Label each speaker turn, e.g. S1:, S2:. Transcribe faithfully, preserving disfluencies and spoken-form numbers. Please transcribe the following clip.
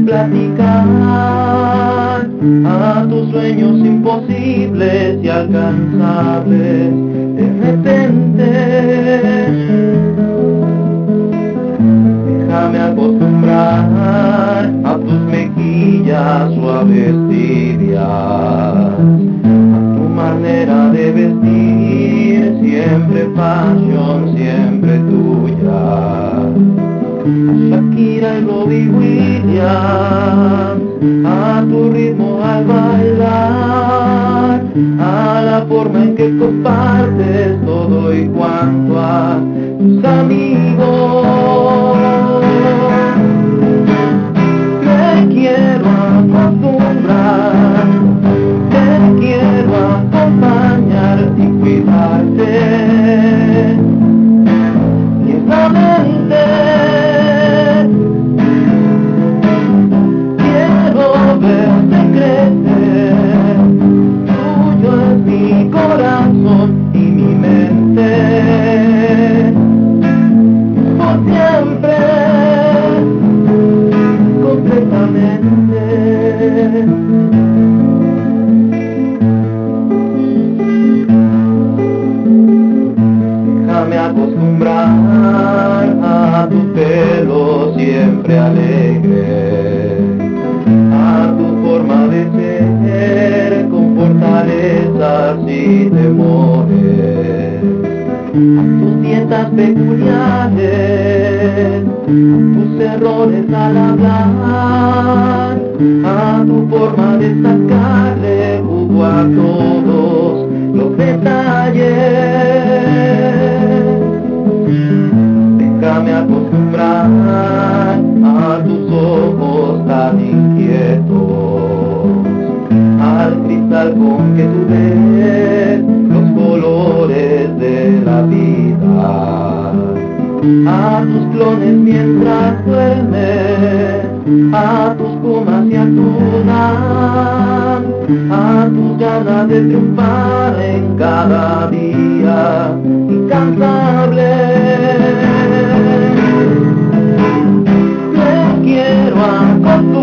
S1: platicar a tus sueños imposibles y alcanzables. De repente, déjame acostumbrar a tus mejillas suaves tibias, a tu manera de vestir, siempre fashion, siempre tuya. Shakira y Robbie Williams, a tu ritmo al bailar, a la forma en que compartes todo y cuanto a tus amigos. Me quiero acostumbrar, te quiero acompañar y cuidarte tiernamente. Quiero verte crecer, tuyo es mi corazón y mi mente, por siempre, completamente. Déjame acostumbrar a tu pelo siempre alegre, a tu forma de ser con fortalezas y temores, a tus dietas peculiares, tus errores al hablar, a tu forma de sacarle jugo a todos los detalles. Déjame acostumbrar a tus ojos tan inquietos, al cristal con que tú ves los colores de la vida, a tus clones mientras duermes, a tus pumas y a tu dan, a tus ganas de triunfar en cada día incansable. Te quiero acostumbrar.